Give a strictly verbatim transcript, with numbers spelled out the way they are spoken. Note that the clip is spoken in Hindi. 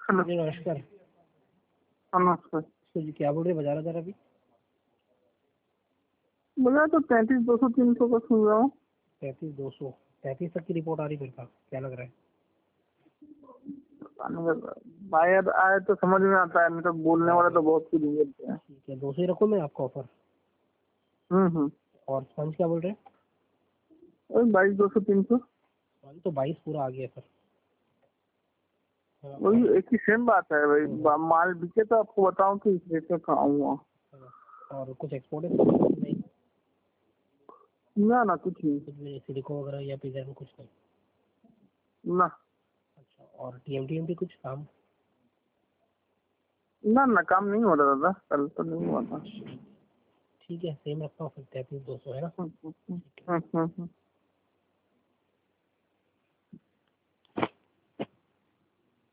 हेलो जी नमस्कार। नमस्कार। तो जी क्या बोल रहे बजा रहा था अभी? बोला तो तैंतीस दो सौ तीन सौ का सुन रहा हूँ। तैंतीस दो सौ तैंतीस तक की रिपोर्ट आ रही मेरे पास, क्या लग रहा है? बायर आए तो समझ में आता है, नहीं तो बोलने वाले तो बहुत कुछ बोलते हैं। ठीक है, दो सौ ही रखो मैं आपका ऑफर। हम्म हम्म और स्पंज क्या बोल रहे हैं? वही बाईस दो सौ तीन सौ स्पंज तो बाईस पूरा आ गया सर। हाँ, वही और, एक ही सेम बात है भाई। बा- माल बिके तो आपको बताऊं कि इस रेट में कहाँ हुआ। हाँ, और कुछ एक्सपोर्ट एक्सपोर्ट नहीं? ना ना कुछ नहीं। कुछ भी नहीं, सिलिको वगैरह या पिज्जा में कुछ नहीं? ना अच्छा, और टीएमटी कुछ काम? ना ना काम नहीं हो रहा दादा, कल तो नहीं हुआ था। ठीक है, सेम रखता हूँ फिर, तैंतीस दो सौ है ना? हम्म हम्म हम्म हम्म हम्म।